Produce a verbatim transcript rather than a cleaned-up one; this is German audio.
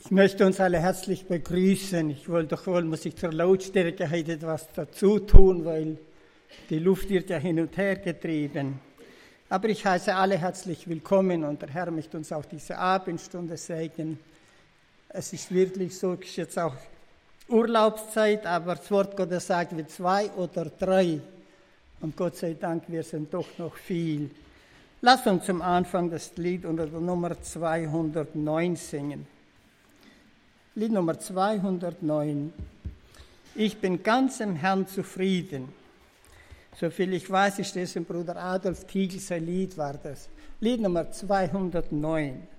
Ich möchte uns alle herzlich begrüßen. Ich wollte doch wohl, muss ich zur Lautstärke heute etwas dazu tun, weil die Luft wird ja hin und her getrieben. Aber ich heiße alle herzlich willkommen und der Herr möchte uns auch diese Abendstunde segnen. Es ist wirklich so, es ist jetzt auch Urlaubszeit, aber das Wort Gottes sagt, wie zwei oder drei. Und Gott sei Dank, wir sind doch noch viel. Lass uns zum Anfang das Lied unter der Nummer zweihundertneun singen. Lied Nummer zweihundertneun. Ich bin ganz im Herrn zufrieden. Soviel ich weiß, ist das im Bruder Adolf Tiegel sein Lied war das. Lied Nummer zweihundertneun.